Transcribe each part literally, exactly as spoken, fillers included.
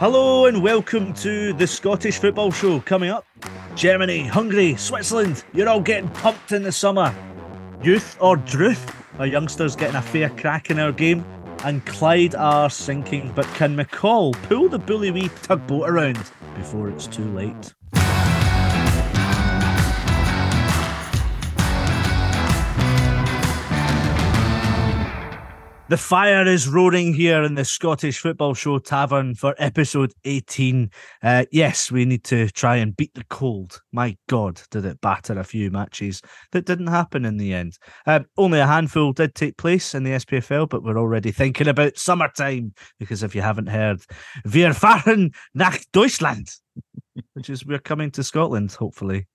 Hello and welcome to the Scottish Football Show. Coming up, Germany, Hungary, Switzerland, you're all getting pumped in the summer. Youth or Druth, our youngsters getting a fair crack in our game, and Clyde are sinking, but can McCall pull the bully wee tugboat around before it's too late? The fire is roaring here in the Scottish Football Show Tavern for episode eighteen. Uh, yes, we need to try and beat the cold. My God, did it batter a few matches that didn't happen in the end. Uh, only a handful did take place in the S P F L, but we're already thinking about summertime because if you haven't heard, wir fahren nach Deutschland, which is we're coming to Scotland, hopefully.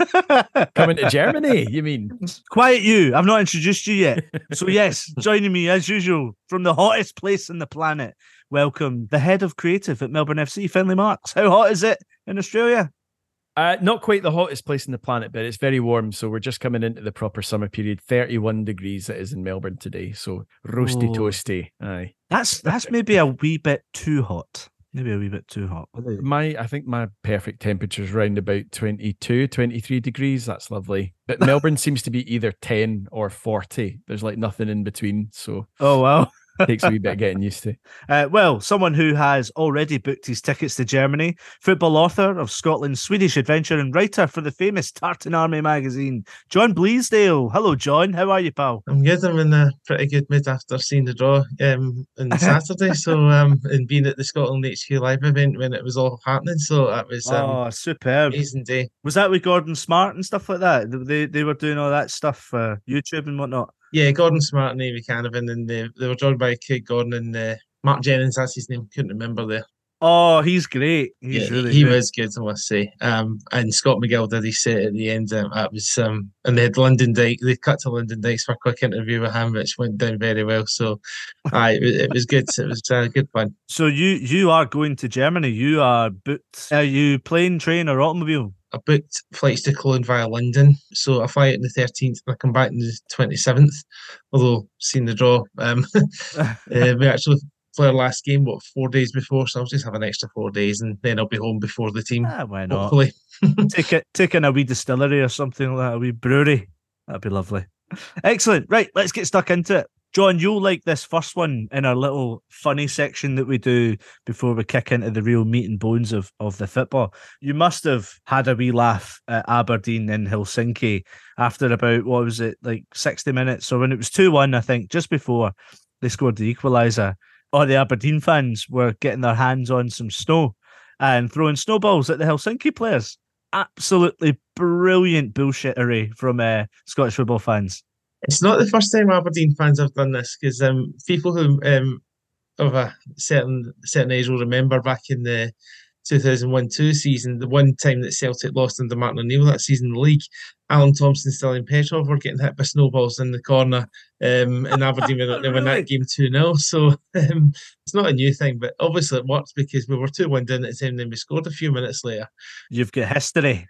Coming to Germany, you mean? Quiet you, I've not introduced you yet. So yes, joining me as usual from the hottest place on the planet, welcome the head of creative at Melbourne F C, Finlay Marks. How hot is it in Australia? Uh, not quite the hottest place on the planet, but it's very warm, so we're just coming into the proper summer period. thirty-one degrees it is in Melbourne today, so roasty oh. toasty. Aye. That's that's maybe a wee bit too hot. Maybe a wee bit too hot. My, I think my perfect temperature is around about twenty-two, twenty-three degrees. That's lovely. But Melbourne seems to be either ten or forty. There's like nothing in between. So, oh, wow. Takes a wee bit of getting used to. Uh, well, someone who has already booked his tickets to Germany, football author of Scotland's Swedish Adventure and writer for the famous Tartan Army magazine, John Bleasdale. Hello, John. How are you, pal? I'm good. I'm in a pretty good mood after seeing the draw um, on Saturday. so, um, and being at the Scotland H Q Live event when it was all happening. So that was um, oh, superb. Amazing day. Was that with Gordon Smart and stuff like that? They they were doing all that stuff, uh, YouTube and whatnot. Yeah, Gordon Smart and Amy Canavan, and they, they were joined by Craig Gordon and uh, Mark Jennings. That's his name. Couldn't remember there. Oh, he's great. He's yeah, really he great. was good, I must say. Um, and Scott McGill did his set at the end. Um, that was um, and they had Lyndon Dyke. They cut to Lyndon Dykes for a quick interview with him, which went down very well. So, aye, it, it was good. It was uh, good fun. So you you are going to Germany. You are booked. Are you plane, train, or automobile? I booked flights to Cologne via London, so I fly out on the thirteenth and I come back on the twenty-seventh. Although, seeing the draw, um, uh, we actually play our last game, what, four days before, so I'll just have an extra four days and then I'll be home before the team. Ah, why not? Hopefully. take it, take in a wee distillery or something like that, a wee brewery. That'd be lovely. Excellent. Right, let's get stuck into it. John, you'll like this first one in our little funny section that we do before we kick into the real meat and bones of, of the football. You must have had a wee laugh at Aberdeen in Helsinki after about, what was it, like sixty minutes? So when it was two one, I think, just before they scored the equaliser, all the Aberdeen fans were getting their hands on some snow and throwing snowballs at the Helsinki players. Absolutely brilliant bullshittery from uh, Scottish football fans. It's not the first time Aberdeen fans have done this, because um, people who um, of a certain certain age will remember back in the two thousand one two season, the one time that Celtic lost under Martin O'Neill that season in the league, Alan Thompson, Sterling Petrov were getting hit by snowballs in the corner, um, and Aberdeen were they win that game two nil. So um, it's not a new thing, but obviously it worked because we were two one down at the time, and then we scored a few minutes later. You've got history.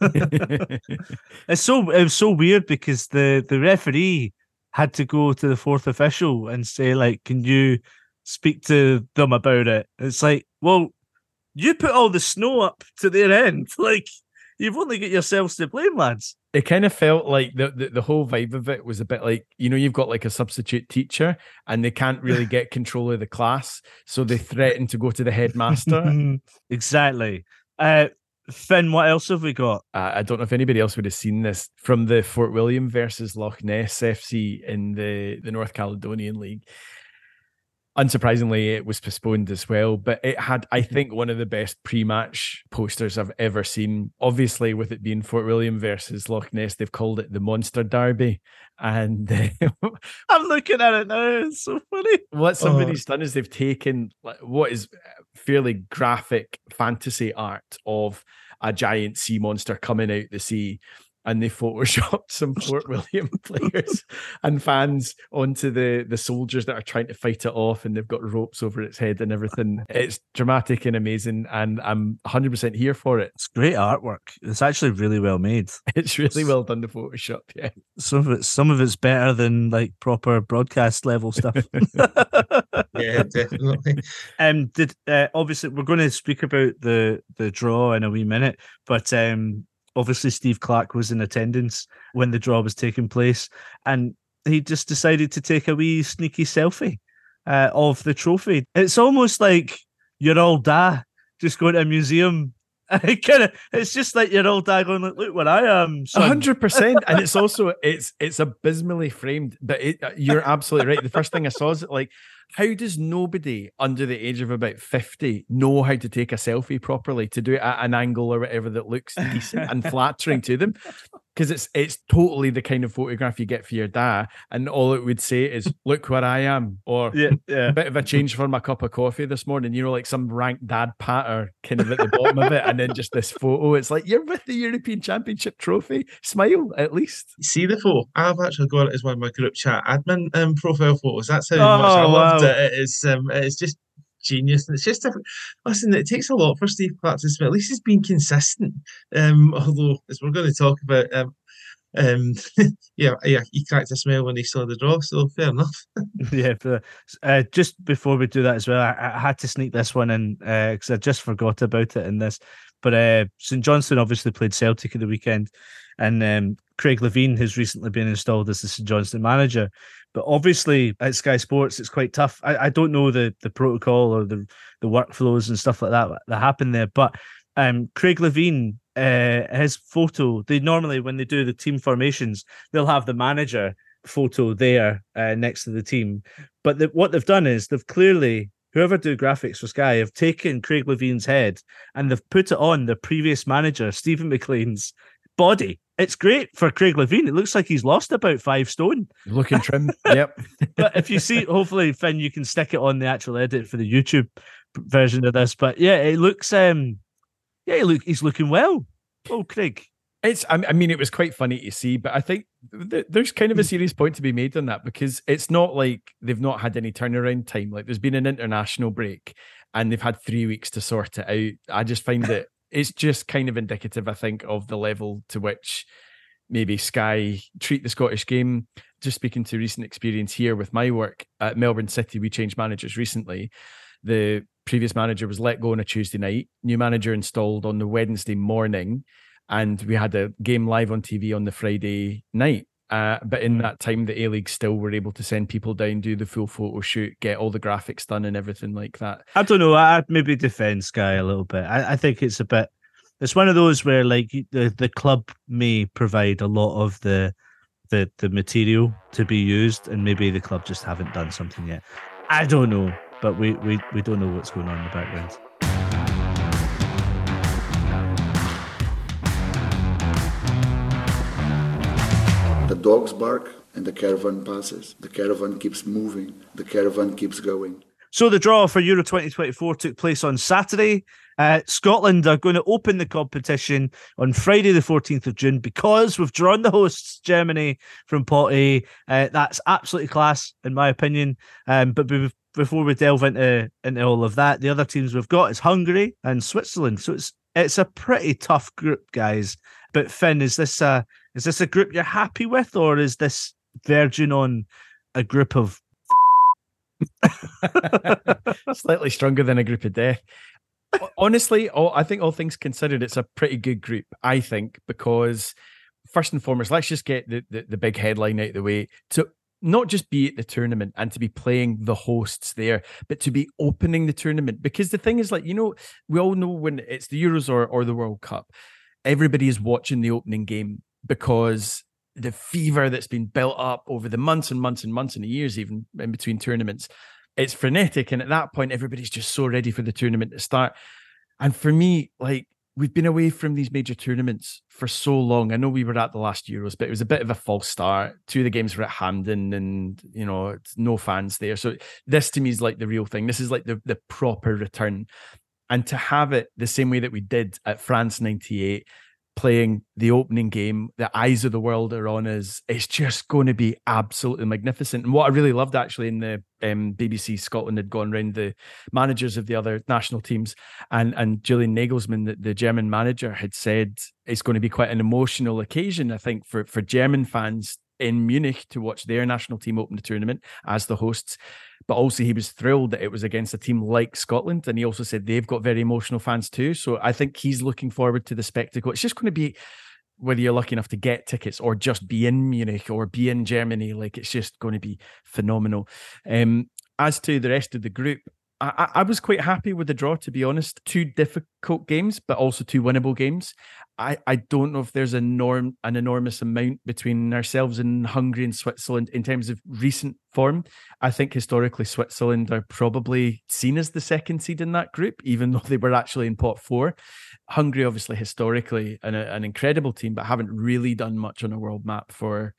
It's so it was so weird because the the referee had to go to the fourth official and say, like, can you speak to them about it? It's like, well, you put all the snow up to their end. Like, you've only got yourselves to blame, lads. It kind of felt like the, the the whole vibe of it was a bit like, you know, you've got like a substitute teacher and they can't really get control of the class, so they threaten to go to the headmaster. Exactly. Uh, Finn, what else have we got? Uh, I don't know if anybody else would have seen this from the Fort William versus Loch Ness F C in the, the North Caledonian League. Unsurprisingly, it was postponed as well, but it had, I think, one of the best pre-match posters I've ever seen. Obviously, with it being Fort William versus Loch Ness, they've called it the Monster Derby. And uh, I'm looking at it now. It's so funny. What somebody's oh. done is they've taken what is fairly graphic fantasy art of a giant sea monster coming out the sea, and they photoshopped some Fort William players and fans onto the, the soldiers that are trying to fight it off, and they've got ropes over its head and everything. It's dramatic and amazing, and I'm one hundred percent here for it. It's great artwork. It's actually really well made. It's really well done, the Photoshop, yeah. Some of it, some of it's better than like proper broadcast level stuff. Yeah, definitely. Um, did uh, obviously we're going to speak about the the draw in a wee minute, but um, obviously Steve Clarke was in attendance when the draw was taking place, and he just decided to take a wee sneaky selfie uh, of the trophy. It's almost like your old dad just going to a museum. It kind of, it's just like your old dad going, like, look where I am. A hundred percent, and it's also it's it's abysmally framed. But it, you're absolutely right. The first thing I saw is like, how does nobody under the age of about fifty know how to take a selfie properly, to do it at an angle or whatever that looks decent and flattering to them? Because it's it's totally the kind of photograph you get for your dad, and all it would say is, look where I am, or yeah, yeah. a bit of a change for my cup of coffee this morning, you know, like some rank dad patter kind of at the bottom of it, and then just this photo. It's like, you're with the European Championship trophy. Smile, at least. See the photo? I've actually got it as one of my group chat admin um, profile photos. That's how Oh, much I loved wow. it. It is, um, it's just genius, and it's just a, listen. It takes a lot for Steve Clarke to, at least he's been consistent. Um, although, as we're going to talk about, um, um, yeah, yeah, he cracked a smile when he saw the draw. So fair enough. Yeah, but, uh, just before we do that as well, I, I had to sneak this one in because uh, I just forgot about it in this. But uh, St Johnstone obviously played Celtic at the weekend, and um, Craig Levein has recently been installed as the St Johnstone manager. But obviously at Sky Sports, it's quite tough. I, I don't know the the protocol or the the workflows and stuff like that that happen there. But um, Craig Levein, uh, his photo, they normally, when they do the team formations, they'll have the manager photo there uh, next to the team. But the, what they've done is they've clearly, whoever do graphics for Sky, have taken Craig Levein's head and they've put it on the previous manager, Stephen McLean's body. It's great for Craig Levein. It looks like he's lost about five stone. Looking trim. Yep. But if you see, hopefully, Finn, you can stick it on the actual edit for the YouTube version of this. But yeah, it looks, um, yeah, he look, he's looking well. Oh, Craig. It's, I mean, it was quite funny to see, but I think th- there's kind of a serious point to be made on that, because it's not like they've not had any turnaround time. Like, there's been an international break and they've had three weeks to sort it out. I just find that it's just kind of indicative, I think, of the level to which maybe Sky treat the Scottish game. Just speaking to recent experience here with my work at Melbourne City, we changed managers recently. The previous manager was let go on a Tuesday night, new manager installed on the Wednesday morning, and we had a game live on T V on the Friday night. Uh, but in that time, the A-League still were able to send people down, do the full photo shoot, get all the graphics done and everything like that. I don't know. I'd maybe defend Sky a little bit. I, I think it's a bit, it's one of those where like the, the club may provide a lot of the, the, the material to be used, and maybe the club just haven't done something yet. I don't know, but we, we, we don't know what's going on in the background. The dogs bark and the caravan passes. The caravan keeps moving. The caravan keeps going. So the draw for Euro twenty twenty-four took place on Saturday. Uh, Scotland are going to open the competition on Friday the fourteenth of June because we've drawn the hosts, Germany, from Pot A. Uh, that's absolutely class, in my opinion. Um, but be- before we delve into, into all of that, the other teams we've got is Hungary and Switzerland. So it's it's a pretty tough group, guys. But Finn, is this a is this a group you're happy with, or is this verging on a group of slightly stronger than a group of death? Honestly, all, I think all things considered, it's a pretty good group, I think, because first and foremost, let's just get the, the, the big headline out of the way. To not just be at the tournament and to be playing the hosts there, but to be opening the tournament. Because the thing is, like, you know, we all know when it's the Euros or, or the World Cup, everybody is watching the opening game because the fever that's been built up over the months and months and months and years, even in between tournaments, it's frenetic. And at that point, everybody's just so ready for the tournament to start. And for me, like, we've been away from these major tournaments for so long. I know we were at the last Euros, but it was a bit of a false start. Two of the games were at Hampden and, you know, it's no fans there. So this to me is like the real thing. This is like the, the proper return. And to have it the same way that we did at France ninety-eight, playing the opening game. The eyes of the world are on us. It's just going to be absolutely magnificent. And what I really loved actually in the um, B B C Scotland had gone around the managers of the other national teams, and and Julian Nagelsmann, the, the German manager, had said it's going to be quite an emotional occasion, I think, for for German fans in Munich to watch their national team open the tournament as the hosts. But also he was thrilled that it was against a team like Scotland. And he also said they've got very emotional fans too. So I think he's looking forward to the spectacle. It's just going to be, whether you're lucky enough to get tickets or just be in Munich or be in Germany, like it's just going to be phenomenal. Um, as to the rest of the group, I, I was quite happy with the draw, to be honest. Two difficult games, but also two winnable games. I, I don't know if there's a norm, an enormous amount between ourselves and Hungary and Switzerland in terms of recent form. I think historically Switzerland are probably seen as the second seed in that group, even though they were actually in pot four. Hungary, obviously, historically an, an incredible team, but haven't really done much on a world map for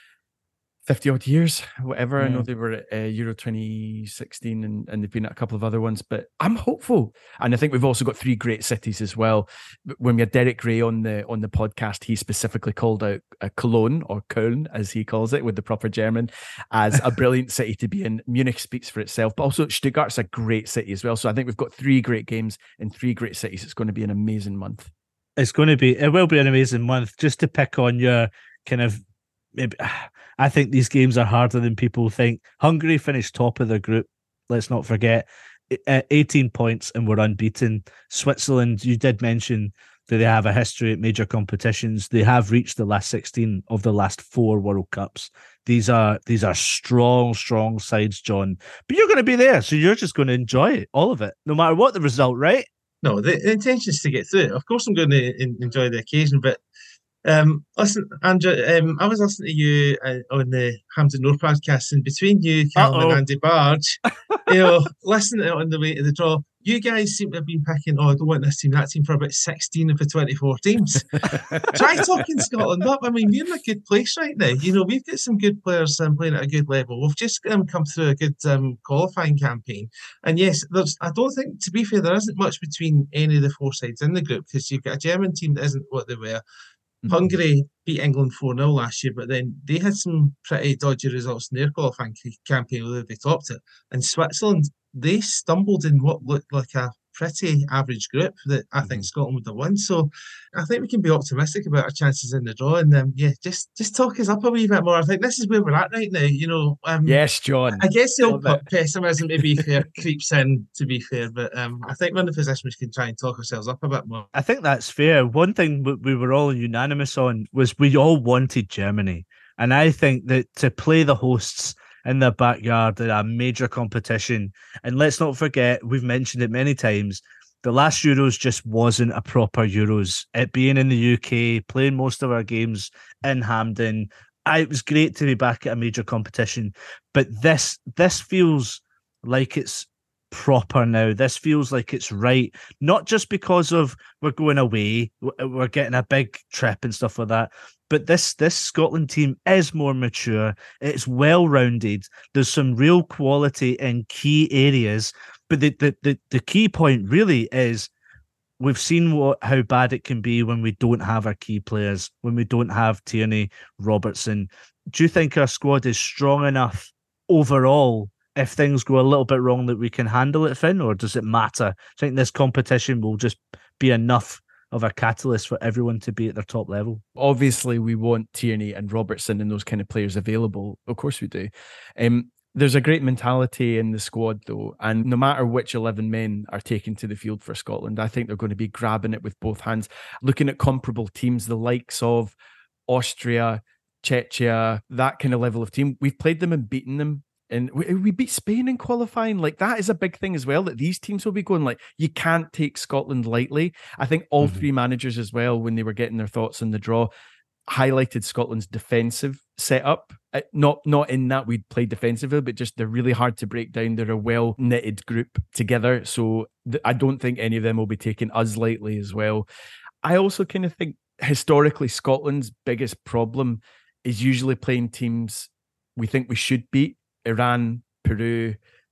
fifty odd years, whatever. Yeah. I know they were at uh, Euro twenty sixteen and, and they've been at a couple of other ones, but I'm hopeful. And I think we've also got three great cities as well. When we had Derek Ray on the on the podcast, he specifically called out uh, Cologne, or Köln as he calls it with the proper German, as a brilliant city to be in. Munich speaks for itself, but also Stuttgart's a great city as well. So I think we've got three great games in three great cities. It's going to be an amazing month. It's going to be, it will be an amazing month. Just to pick on your kind of, maybe, I think these games are harder than people think. Hungary finished top of the group. Let's not forget, eighteen points and were unbeaten. Switzerland, you did mention that they have a history at major competitions. They have reached the last sixteen of the last four World Cups. These are these are strong, strong sides, John. But you're going to be there, so you're just going to enjoy it, all of it, no matter what the result, right? No, the, the intention is to get through it. Of course, I'm going to in, enjoy the occasion, but Um, listen, Andrew, um, I was listening to you uh, on the Hampton Road podcast, and between you, Callum, and Andy Barge, you know, listening to it on the way to the draw, you guys seem to have been picking, oh, I don't want this team, that team, for about sixteen of the twenty-four teams. Try talking Scotland up. I mean, we're in a good place right now. You know, we've got some good players um, playing at a good level. We've just um, come through a good um, qualifying campaign. And yes, there's, I don't think, to be fair, there isn't much between any of the four sides in the group, because you've got a German team that isn't what they were. Hungary beat England four nil last year, but then they had some pretty dodgy results in their qualifying campaign, although they topped it. And Switzerland, they stumbled in what looked like a pretty average group that I think mm-hmm. Scotland would have won. So I think we can be optimistic about our chances in the draw. And um, yeah, just just talk us up a wee bit more. I think this is where we're at right now. You know, um, yes, John. I guess the old pessimism, to be fair, creeps in. To be fair, but um, I think we're in the position we can try and talk ourselves up a bit more. I think that's fair. One thing we were all unanimous on was we all wanted Germany, and I think that to play the hosts in their backyard in a major competition. And let's not forget, we've mentioned it many times, the last Euros just wasn't a proper Euros. It being in the U K, playing most of our games in Hampden, I, it was great to be back at a major competition. But this this feels like it's proper now. This feels like it's right. Not just because of we're going away, we're getting a big trip and stuff like that. But this this Scotland team is more mature. It's well-rounded. There's some real quality in key areas. But the the the, the key point really is we've seen what how bad it can be when we don't have our key players, when we don't have Tierney, Robertson. Do you think our squad is strong enough overall, if things go a little bit wrong, that we can handle it, Finn, or does it matter? I think this competition will just be enough of a catalyst for everyone to be at their top level. Obviously, we want Tierney and Robertson and those kind of players available. Of course we do. Um, there's a great mentality in the squad, though, and no matter which eleven men are taken to the field for Scotland, I think they're going to be grabbing it with both hands. Looking at comparable teams, the likes of Austria, Czechia, that kind of level of team, we've played them and beaten them. And we, we beat Spain in qualifying. Like, that is a big thing as well, that these teams will be going, like, you can't take Scotland lightly. I think all mm-hmm. three managers as well, when they were getting their thoughts on the draw, highlighted Scotland's defensive setup. Not not in that we'd play defensively, but just they're really hard to break down. They're a well-knitted group together. So th- I don't think any of them will be taking us lightly as well. I also kind of think historically Scotland's biggest problem is usually playing teams we think we should beat. Iran, Peru,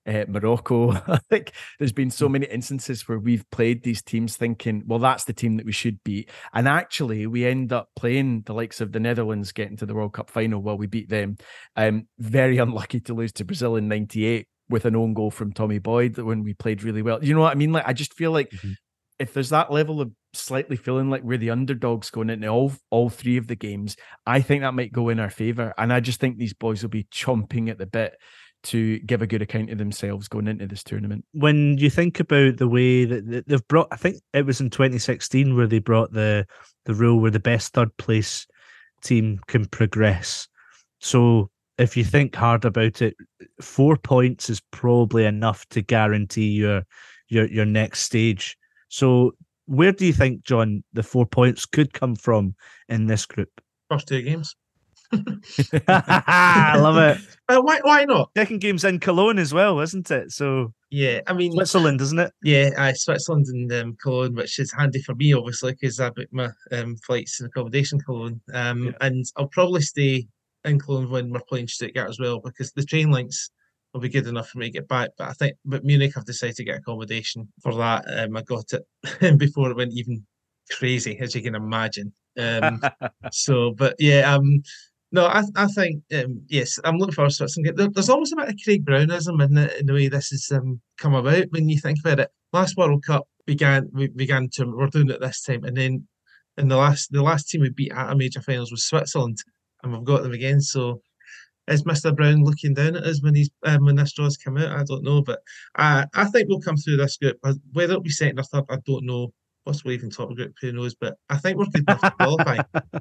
uh, Morocco. I think there's been so many instances where we've played these teams thinking, well, that's the team that we should beat. And actually, we end up playing the likes of the Netherlands getting to the World Cup final while we beat them. Um, very unlucky to lose to Brazil in ninety-eight with an own goal from Tommy Boyd when we played really well. You know what I mean? Like, I just feel like mm-hmm. if there's that level of slightly feeling like we're the underdogs going into all all three of the games, I think that might go in our favour. And I just think these boys will be chomping at the bit to give a good account of themselves going into this tournament. When you think about the way that they've brought, I think it was in twenty sixteen where they brought the the rule where the best third place team can progress. So if you think hard about it, four points is probably enough to guarantee your your your next stage. So where do you think, John, the four points could come from in this group? First two games. I love it. Uh, why? Why not? Second game's in Cologne as well, isn't it? So yeah, I mean Switzerland, isn't it? Yeah, uh, Switzerland and um, Cologne, which is handy for me, obviously, because I book my um, flights and accommodation in Cologne. Um, yeah. And I'll probably stay in Cologne when we're playing Stuttgart as well, because the train links will be good enough for me to get back. But I think, but Munich, I've decided to get accommodation for that. Um, I got it before it went even crazy, as you can imagine. Um, so, but yeah, um. No, I I think, um, yes, I'm looking forward to Switzerland. There, there's almost a bit of Craig Brownism in the, in the way this has um, come about when you think about it. Last World Cup began, we began to, we're doing it this time. And then in the last the last team we beat at a major finals was Switzerland, and we've got them again. So is Mister Brown looking down at us when he's um, when this draw's come out? I don't know. But I, I think we'll come through this group. Whether it'll be second or third, I don't know. Possibly even top group, who knows? But I think we're good enough to qualify.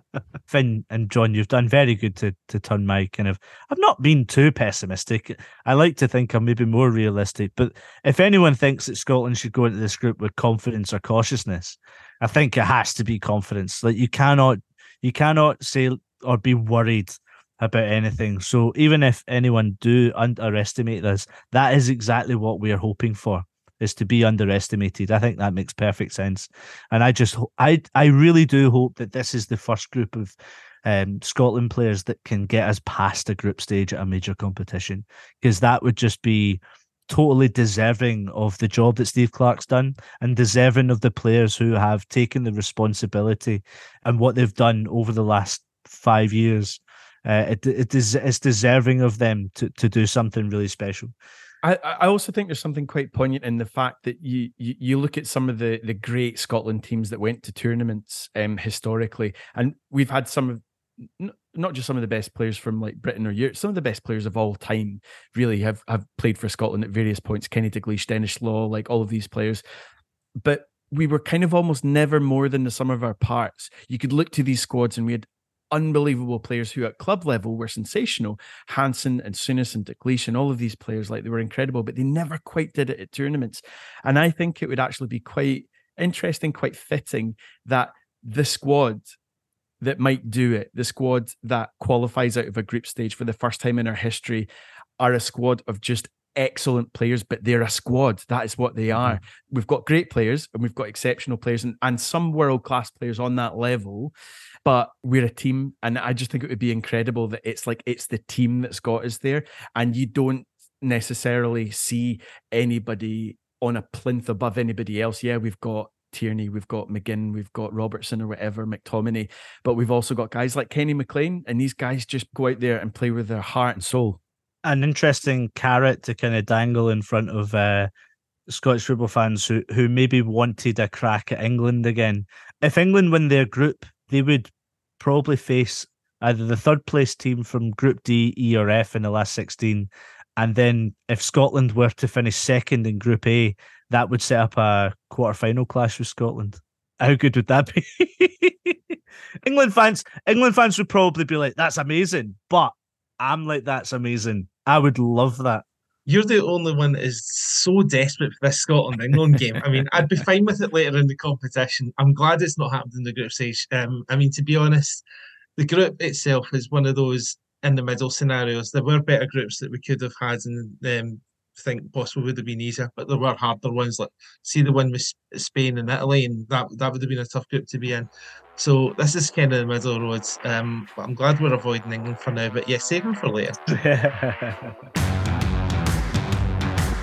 Finn and John, you've done very good to to turn my kind of. I've not been too pessimistic. I like to think I'm maybe more realistic. But if anyone thinks that Scotland should go into this group with confidence or cautiousness, I think it has to be confidence. Like you cannot, you cannot say or be worried about anything. So even if anyone do underestimate us, that is exactly what we are hoping for. Is to be underestimated. I think that makes perfect sense, and I just I I really do hope that this is the first group of um, Scotland players that can get us past a group stage at a major competition, because that would just be totally deserving of the job that Steve Clarke's done and deserving of the players who have taken the responsibility and what they've done over the last five years. Uh, it it is it's deserving of them to to do something really special. I, I also think there's something quite poignant in the fact that you you, you look at some of the, the great Scotland teams that went to tournaments um, historically, and we've had some of, n- not just some of the best players from like Britain or Europe, some of the best players of all time really have, have played for Scotland at various points. Kenny Dalglish, Dennis Law, like all of these players. But we were kind of almost never more than the sum of our parts. You could look to these squads and we had unbelievable players who at club level were sensational. Hansen and Souness and Dalglish and all of these players, like they were incredible, but they never quite did it at tournaments. And I think it would actually be quite interesting, quite fitting that the squad that might do it, the squad that qualifies out of a group stage for the first time in our history, are a squad of just excellent players, but they're a squad. That is what they are. Mm-hmm. We've got great players and we've got exceptional players and, and some world-class players on that level, but we're a team. And I just think it would be incredible that it's like, it's the team that's got us there. And you don't necessarily see anybody on a plinth above anybody else. Yeah, we've got Tierney, we've got McGinn, we've got Robertson or whatever, McTominay, but we've also got guys like Kenny McLean, and these guys just go out there and play with their heart and soul. An interesting carrot to kind of dangle in front of uh, Scottish football fans who, who maybe wanted a crack at England again. If England win their group, they would probably face either the third place team from Group D, E or F in the last sixteen. And then if Scotland were to finish second in Group A, that would set up a quarter-final clash with Scotland. How good would that be? England fans, England fans would probably be like, that's amazing. But I'm like, that's amazing. I would love that. You're the only one that is so desperate for this Scotland-England game. I mean, I'd be fine with it later in the competition. I'm glad it's not happened in the group stage. Um, I mean, to be honest, the group itself is one of those in-the-middle scenarios. There were better groups that we could have had and um, think possibly would have been easier, but there were harder ones. Like, see the one with Spain and Italy, and that, that would have been a tough group to be in. So this is kind of the middle roads. Um, but I'm glad we're avoiding England for now. But yeah, save them for later.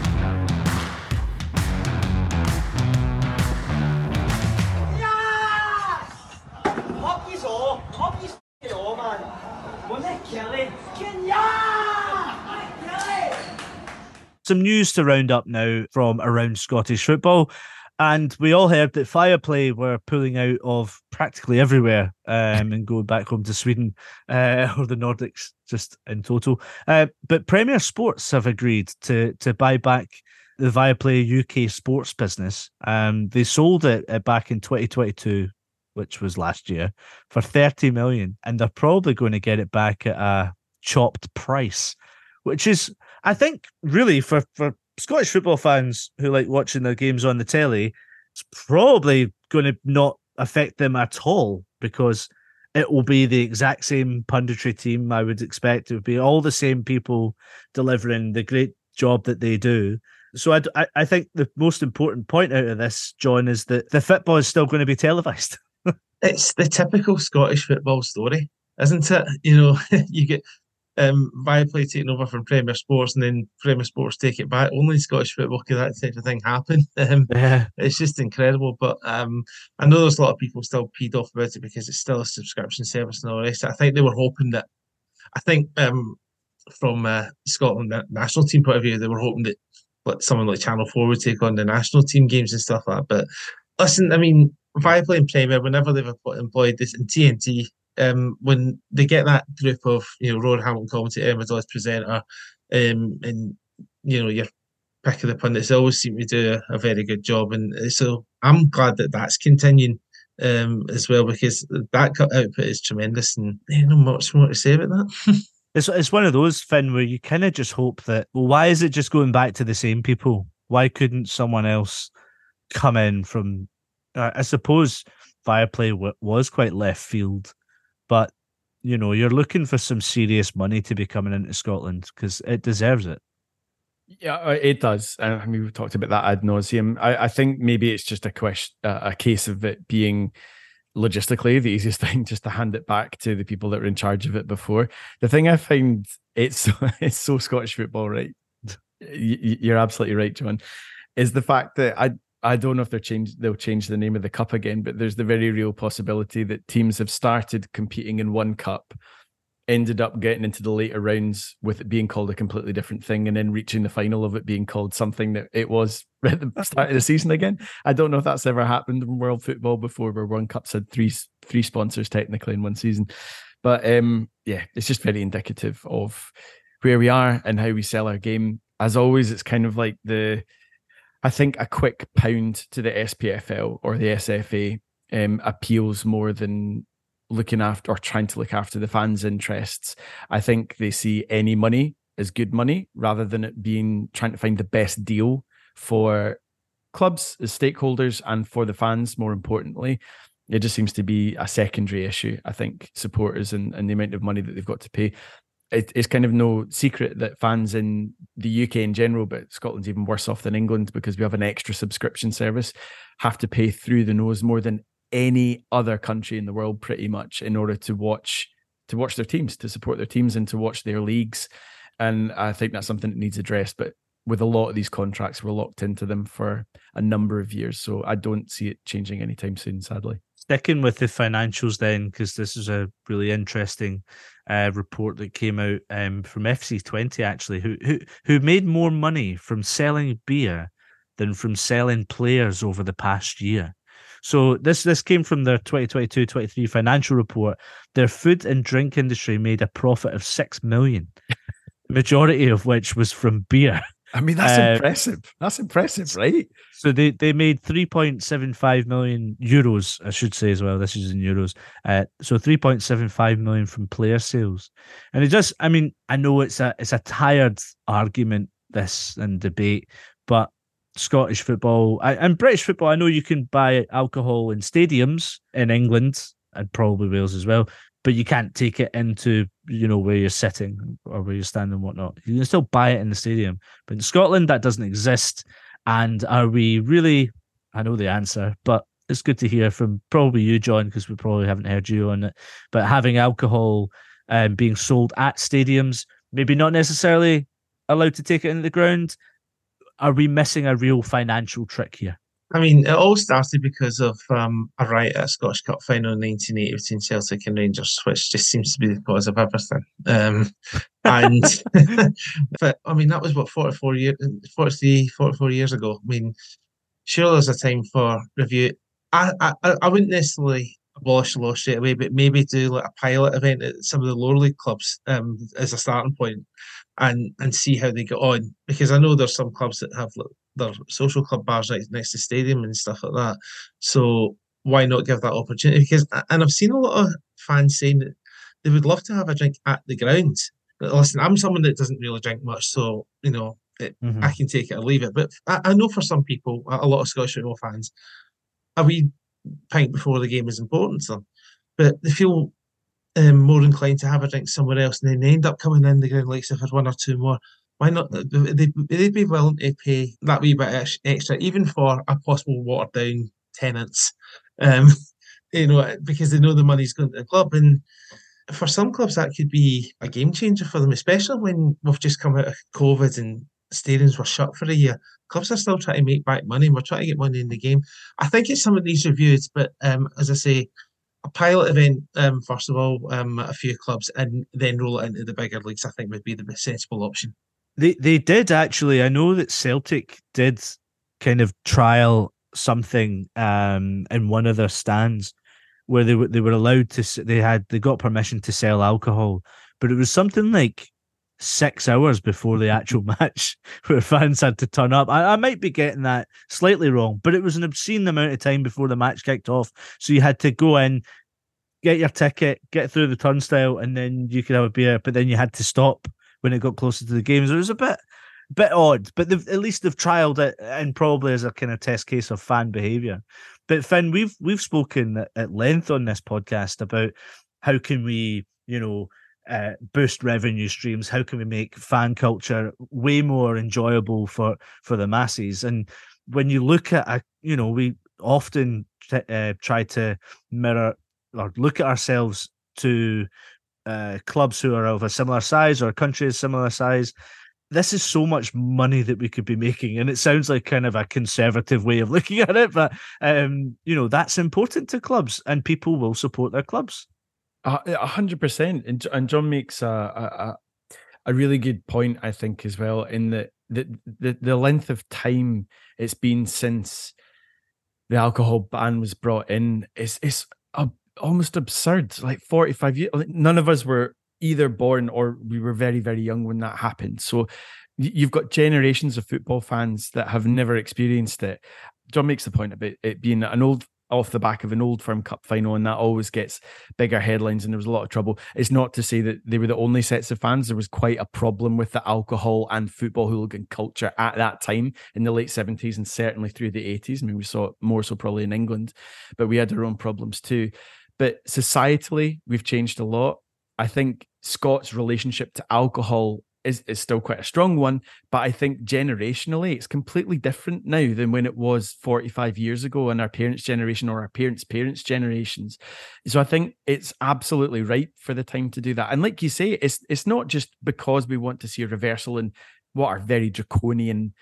some news to round up now from around Scottish football. And we all heard that Fireplay were pulling out of practically everywhere um, and going back home to Sweden uh, or the Nordics, just in total. Uh, but Premier Sports have agreed to to buy back the Viaplay U K sports business. Um, they sold it uh, back in twenty twenty-two, which was last year, for thirty million, and they're probably going to get it back at a chopped price, which is, I think, really for for Scottish football fans who like watching their games on the telly, it's probably going to not affect them at all, because it will be the exact same punditry team. I would expect it would be all the same people delivering the great job that they do. So I, I, I think the most important point out of this, John, is that the football is still going to be televised. It's the typical Scottish football story, isn't it? You know, you get um, Viaplay taking over from Premier Sports, and then Premier Sports take it back. Only Scottish football could that type of thing happen. Um, Yeah. It's just incredible. But um, I know there's a lot of people still peed off about it because it's still a subscription service and all the rest. I think they were hoping that, I think um, from uh, Scotland national team point of view, they were hoping that like someone like Channel four would take on the national team games and stuff like that. But listen, I mean, Viaplay and Premier, whenever they've employed this, and T N T, um, when they get that group of, you know, Rowan Hamilton commentator, Emma Dawes presenter, um, and, you know, your pick of the pundits, they always seem to do a, a very good job. And so I'm glad that that's continuing um, as well, because that output is tremendous, and you know, much more to say about that. It's it's one of those, Finn, where you kind of just hope that, well, why is it just going back to the same people? Why couldn't someone else come in from, uh, I suppose Viaplay w- was quite left field, but, you know, you're looking for some serious money to be coming into Scotland because it deserves it. Yeah, it does. I mean, we've talked about that ad nauseum. I, I think maybe it's just a question, a case of it being logistically the easiest thing, just to hand it back to the people that were in charge of it before. The thing I find, it's it's so Scottish football, right? You're absolutely right, John. Is the fact that I I don't know if they're change they'll change the name of the cup again, but there's the very real possibility that teams have started competing in one cup, ended up getting into the later rounds with it being called a completely different thing, and then reaching the final of it being called something that it was at the start of the season again. I don't know if that's ever happened in world football before, where one cup's had three three sponsors technically in one season. But um, yeah, it's just very indicative of where we are and how we sell our game. As always, it's kind of like the, I think a quick pound to the S P F L or the S F A um, appeals more than looking after or trying to look after the fans' interests. I think they see any money as good money rather than it being trying to find the best deal for clubs as stakeholders and for the fans, more importantly. It just seems to be a secondary issue, I think, supporters and, and the amount of money that they've got to pay. It, it's kind of no secret that fans in the U K in general, but Scotland's even worse off than England because we have an extra subscription service, have to pay through the nose more than any other country in the world pretty much in order to watch to watch their teams, to support their teams and to watch their leagues. And I think that's something that needs addressed. But with a lot of these contracts, we're locked into them for a number of years. So I don't see it changing anytime soon, sadly. Sticking with the financials then, because this is a really interesting uh, report that came out um, from F C twenty, actually, who, who who made more money from selling beer than from selling players over the past year. So this this came from their twenty twenty-two twenty-three financial report. Their food and drink industry made a profit of six million, majority of which was from beer. I mean, that's uh, impressive. That's impressive, right? So they, they made three point seven five million euros, I should say as well. This is in euros. Uh, so three point seven five million from player sales. And it just, I mean, I know it's a it's a tired argument, this, and debate, but Scottish football and British football, I know you can buy alcohol in stadiums in England and probably Wales as well, but you can't take it into, you know, where you're sitting or where you're standing and whatnot. You can still buy it in the stadium. But in Scotland, that doesn't exist. And are we really, I know the answer, but it's good to hear from probably you, John, because we probably haven't heard you on it, but having alcohol um, being sold at stadiums, maybe not necessarily allowed to take it into the ground. Are we missing a real financial trick here? I mean, it all started because of um, a riot at a Scottish Cup final in nineteen eighty between Celtic and Rangers, which just seems to be the cause of everything. Um, and but I mean, that was what forty-four years, forty, forty-four years ago. I mean, sure, there's a time for review. I, I, I wouldn't necessarily abolish the law straight away, but maybe do like a pilot event at some of the lower league clubs um, as a starting point, and and see how they get on. Because I know there's some clubs that have like, their social club bars right next to the stadium and stuff like that. So why not give that opportunity? Because and I've seen a lot of fans saying that they would love to have a drink at the ground. But listen, I'm someone that doesn't really drink much, so you know it, Mm-hmm. I can take it or leave it. But I, I know for some people, a lot of Scottish football fans, a wee pint before the game is important to them, but they feel um, more inclined to have a drink somewhere else, and then they end up coming in the ground like if there's one or two more. Why not? They'd, they'd be willing to pay that wee bit extra, even for a possible watered down tenants, um, you know, because they know the money's going to the club. And for some clubs, that could be a game changer for them, especially when we've just come out of COVID and stadiums were shut for a year. Clubs are still trying to make back money. We're trying to get money in the game. I think it's some of these reviews, but um, as I say, a pilot event, um, first of all, um, a few clubs, and then roll it into the bigger leagues, I think would be the sensible option. They they did actually. I know that Celtic did kind of trial something um, in one of their stands where they were they were allowed to. They had they got permission to sell alcohol, but it was something like six hours before the actual match where fans had to turn up. I, I might be getting that slightly wrong, but it was an obscene amount of time before the match kicked off. So you had to go in, get your ticket, get through the turnstile, and then you could have a beer. But then you had to stop when it got closer to the games. It was a bit bit odd, but at least they've trialed it, and probably as a kind of test case of fan behaviour. But Finn, we've we've spoken at length on this podcast about how can we, you know, uh, boost revenue streams. How can we make fan culture way more enjoyable for for the masses? And when you look at, a, you know, we often t- uh, try to mirror or look at ourselves to uh, clubs who are of a similar size or a country of similar size. This is so much money that we could be making, and it sounds like kind of a conservative way of looking at it, but um, you know, that's important to clubs, and people will support their clubs. A hundred percent, and and John makes a, a a really good point, I think, as well, in the the the, the length of time it's been since the alcohol ban was brought in is is a, almost absurd. Like forty-five years, none of us were either born or we were very, very young when that happened. So you've got generations of football fans that have never experienced it. John makes the point about it being an old, off the back of an Old Firm Cup final, and that always gets bigger headlines, and there was a lot of trouble. It's not to say that they were the only sets of fans. There was quite a problem with the alcohol and football hooligan culture at that time in the late seventies and certainly through the eighties. I mean, we saw it more so probably in England, but we had our own problems too. But societally, we've changed a lot. I think Scott's relationship to alcohol is, is still quite a strong one, but I think generationally it's completely different now than when it was forty-five years ago in our parents' generation or our parents' parents' generations. So I think it's absolutely right for the time to do that. And like you say, it's it's not just because we want to see a reversal in what are very draconian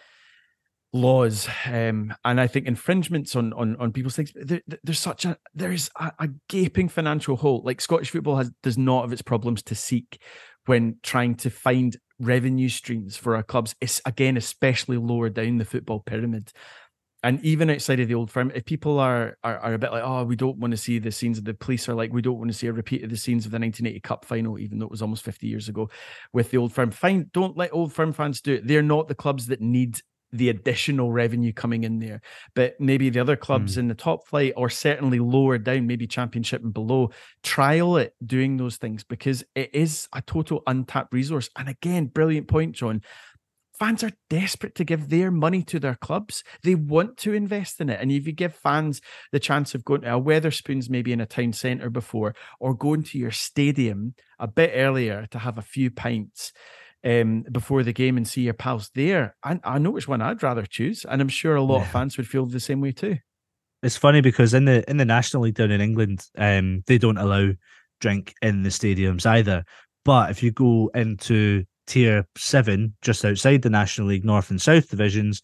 laws, um, and I think infringements on on on people's things. There, there's such a there's a, a gaping financial hole. Like Scottish football has does not have its problems to seek when trying to find revenue streams for our clubs. It's again especially lower down the football pyramid. And even outside of the Old Firm, if people are, are are a bit like, oh, we don't want to see the scenes of the police, are like, we don't want to see a repeat of the scenes of the nineteen eighty Cup final, even though it was almost fifty years ago with the Old Firm. Fine, don't let Old Firm fans do it. They're not the clubs that need the additional revenue coming in there, but maybe the other clubs mm. in the top flight, or certainly lower down, maybe Championship and below, trial it doing those things, because it is a total untapped resource. And again, brilliant point, John. Fans are desperate to give their money to their clubs. They want to invest in it. And if you give fans the chance of going to a Wetherspoons maybe in a town centre before, or going to your stadium a bit earlier to have a few pints um, before the game and see your pals there, I, I know which one I'd rather choose. And I'm sure a lot yeah. of fans would feel the same way too. It's funny because in the in the National League down in England, um, they don't allow drink in the stadiums either. But if you go into Tier seven, just outside the National League North and South divisions,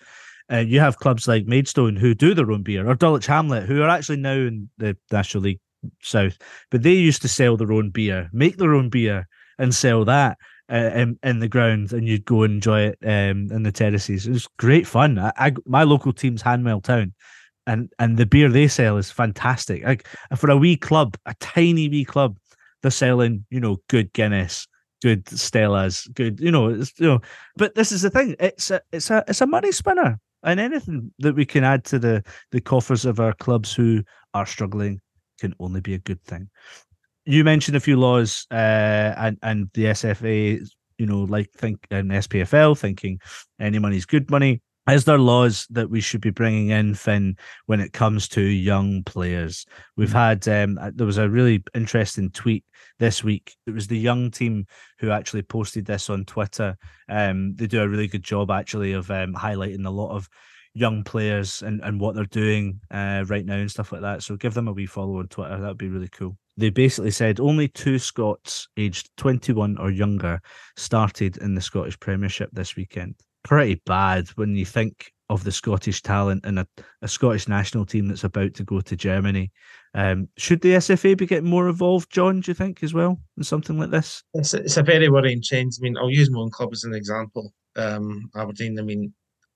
Uh, you have clubs like Maidstone who do their own beer, or Dulwich Hamlet who are actually now in the National League South, but they used to sell their own beer, make their own beer, and sell that uh, in, in the ground, and you'd go and enjoy it um, in the terraces. It was great fun. I, I, my local team's Hanwell Town, and and the beer they sell is fantastic. Like for a wee club, a tiny wee club, they're selling, you know, good Guinness, good Stellas, good, you know, it's, you know. But this is the thing; it's a it's a it's a money spinner, and anything that we can add to the the coffers of our clubs who are struggling can only be a good thing. You mentioned a few laws, uh, and and the S F A, you know, like think and S P F L thinking any money's good money. Is there laws that we should be bringing in, Finn, when it comes to young players? We've had um, there was a really interesting tweet this week. It was the young team who actually posted this on Twitter. Um, they do a really good job actually of um, highlighting a lot of young players and, and what they're doing uh, right now and stuff like that. So give them a wee follow on Twitter. That'd be really cool. They basically said only two Scots aged twenty-one or younger started in the Scottish Premiership this weekend. Pretty bad when you think of the Scottish talent and a, a Scottish national team that's about to go to Germany. Um, should the S F A be getting more involved, John, do you think, as well, in something like this? It's a, it's a very worrying change. I mean, I'll use my own club as an example. Um, Aberdeen, I mean,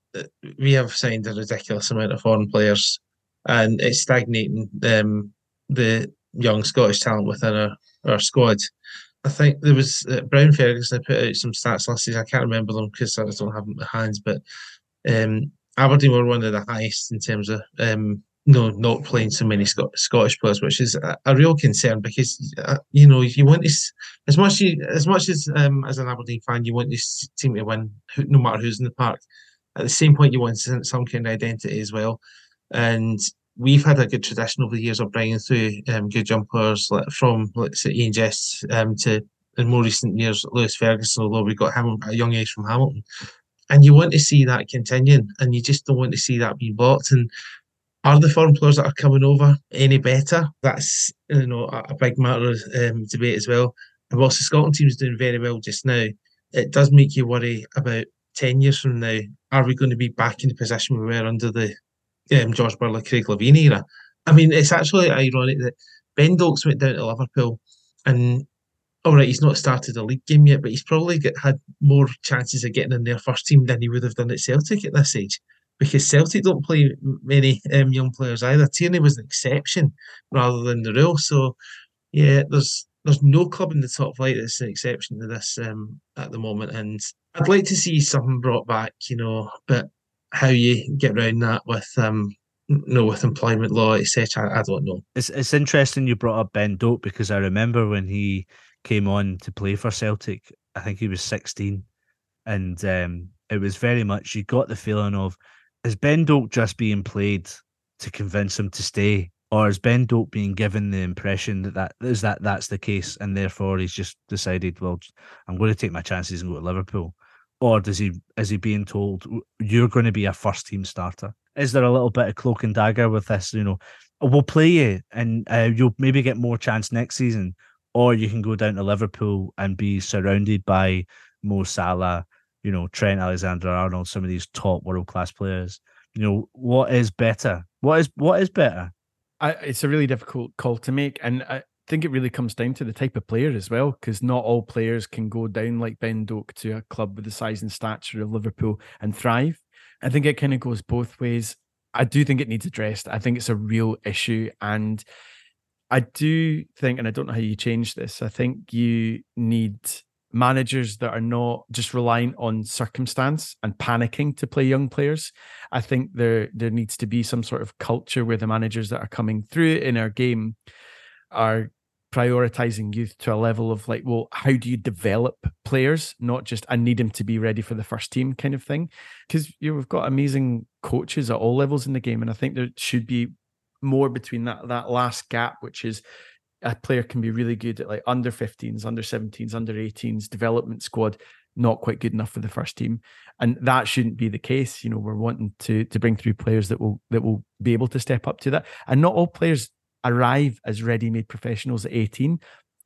we have signed a ridiculous amount of foreign players, and it's stagnating um, the young Scottish talent within our, our squad. I think there was uh, Brown Ferguson put out some stats last season. I can't remember them because I just don't have them at hands, but um, Aberdeen were one of the highest in terms of um, no not playing so many Scot- Scottish players, which is a, a real concern because uh, you know if you want to, as much you, as much as um, as an Aberdeen fan, you want this team to win, no matter who's in the park. At the same point, you want some kind of identity as well. And we've had a good tradition over the years of bringing through um, good jumpers like from, let's say, Ian Jess um, to, in more recent years, Lewis Ferguson, although we got him at a young age from Hamilton. And you want to see that continuing, and you just don't want to see that being blocked. And are the foreign players that are coming over any better? That's, you know, a big matter of um, debate as well. And whilst the Scotland team is doing very well just now, it does make you worry about ten years from now. Are we going to be back in the position we were under the um, George Burley, Craig Levein era? I mean, it's actually ironic that Ben Dokes went down to Liverpool, and all right, he's not started a league game yet, but he's probably get, had more chances of getting in their first team than he would have done at Celtic at this age, because Celtic don't play many um, young players either. Tierney was an exception rather than the rule. So, yeah, there's there's no club in the top flight that's an exception to this um, at the moment, and I'd like to see something brought back, you know, but how you get around that with, um, you know, with employment law, et cetera, I, I don't know. It's it's interesting you brought up Ben Doak because I remember when he came on to play for Celtic, I think he was sixteen, and um, it was very much, you got the feeling of, is Ben Doak just being played to convince him to stay? Or is Ben Doak being given the impression that, that is that that's the case, and therefore he's just decided, well, I'm going to take my chances and go to Liverpool? Or does he is he being told, you're going to be a first team starter? Is there a little bit of cloak and dagger with this? You know, we'll play you and uh, you'll maybe get more chance next season, or you can go down to Liverpool and be surrounded by Mo Salah, you know, Trent Alexander-Arnold, some of these top world class players. You know, what is better? What is what is better? I, it's a really difficult call to make, and I think it really comes down to the type of player as well, because not all players can go down like Ben Doak to a club with the size and stature of Liverpool and thrive. I think it kind of goes both ways. I do think it needs addressed. I think it's a real issue, and I do think, and I don't know how you change this, I think you need managers that are not just reliant on circumstance and panicking to play young players. I think there there needs to be some sort of culture where the managers that are coming through in our game are prioritizing youth to a level of like, well, how do you develop players? Not just, I need him to be ready for the first team kind of thing. Because you know, we've got amazing coaches at all levels in the game, and I think there should be more between that that last gap, which is a player can be really good at like under fifteens, under seventeens, under eighteens, development squad, not quite good enough for the first team. And that shouldn't be the case. You know, we're wanting to to bring through players that will that will be able to step up to that. And not all players arrive as ready-made professionals at eighteen.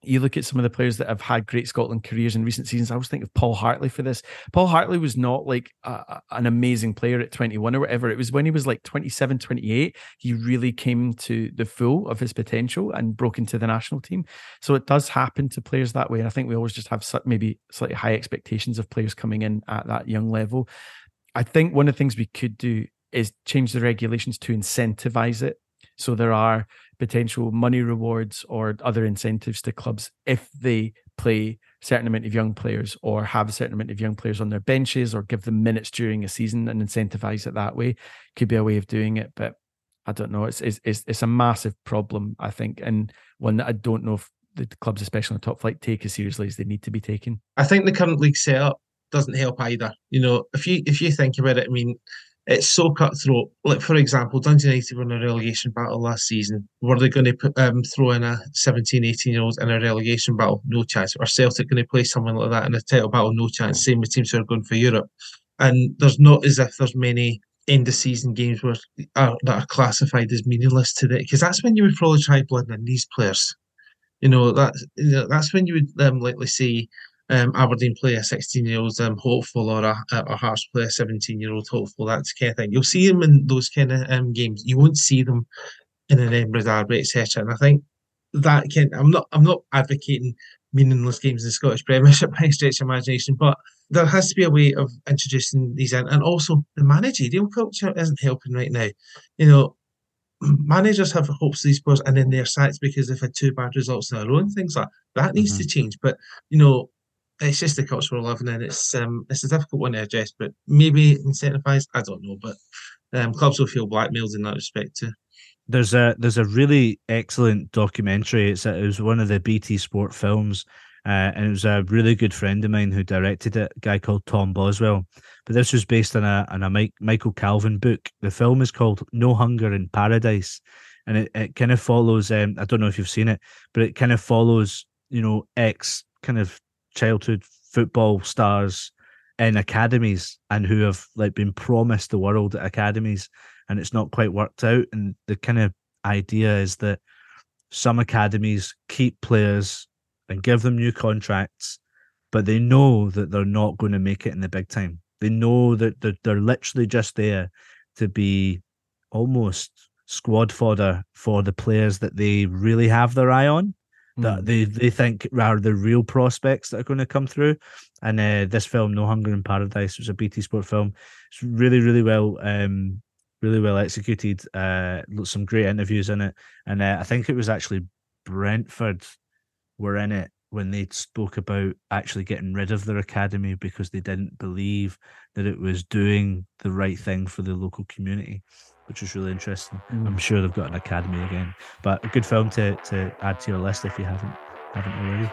you look at some of the players that have had great Scotland careers in recent seasons. I was thinking of Paul Hartley for this. Paul Hartley was not like a, an amazing player at twenty-one or whatever. It was when he was like twenty-seven, twenty-eight, he really came to the full of his potential and broke into the national team. So it does happen to players that way. And I think we always just have maybe slightly high expectations of players coming in at that young level. I think one of the things we could do is change the regulations to incentivize it. So there are potential money rewards or other incentives to clubs if they play a certain amount of young players or have a certain amount of young players on their benches or give them minutes during a season and incentivize it that way. Could be a way of doing it, but I don't know. It's it's it's, it's a massive problem, I think, and one that I don't know if the clubs, especially on the top flight, take as seriously as they need to be taken. I think the current league setup doesn't help either. You know, if you if you think about it, I mean, it's so cutthroat. Like, for example, Dundee United were in a relegation battle last season. Were they going to put, um, throw in a seventeen, eighteen-year-old in a relegation battle? No chance. Or Celtic going to play someone like that in a title battle? No chance. Same with teams who are going for Europe. And there's not as if there's many end-of-season games where, are, that are classified as meaningless today. Because that's when you would probably try blooding in these players. You know, that, you know, that's when you would um, likely see Um, Aberdeen play a sixteen-year-old um, hopeful, or a, a Hearts play a seventeen-year-old hopeful. That's kind of thing. You'll see them in those kind of um, games. You won't see them in an Edinburgh Derby, et cetera. And I think that can. I'm not. I'm not advocating meaningless games in the Scottish Premiership by stretch of imagination, but there has to be a way of introducing these in. And also, the managerial culture isn't helping right now. You know, managers have hopes of these players and in their sights because they've had two bad results in a row and things like that. That needs mm-hmm. to change. But you know. It's just the culture we're living in. It's um, it's a difficult one to address, but maybe incentivised. I don't know, but um, clubs will feel blackmailed in that respect too. There's a there's a really excellent documentary. It's a, it was one of the B T Sport films, uh, and it was a really good friend of mine who directed it. A guy called Tom Boswell. But this was based on a on a Mike, Michael Calvin book. The film is called No Hunger in Paradise, and it, it kind of follows. Um, I don't know if you've seen it, but it kind of follows you know ex kind of childhood football stars in academies and who have like been promised the world at academies and it's not quite worked out. And the kind of idea is that some academies keep players and give them new contracts, but they know that they're not going to make it in the big time. They know that they're, they're literally just there to be almost squad fodder for the players that they really have their eye on. That they, they think are the real prospects that are going to come through. And uh, this film, No Hunger in Paradise, was a B T Sport film. It's really, really well um, really well executed. Uh, some great interviews in it. And uh, I think it was actually Brentford were in it when they spoke about actually getting rid of their academy because they didn't believe that it was doing the right thing for the local community, which was really interesting. Mm. I'm sure they've got an academy again, but a good film to to add to your list if you haven't haven't already.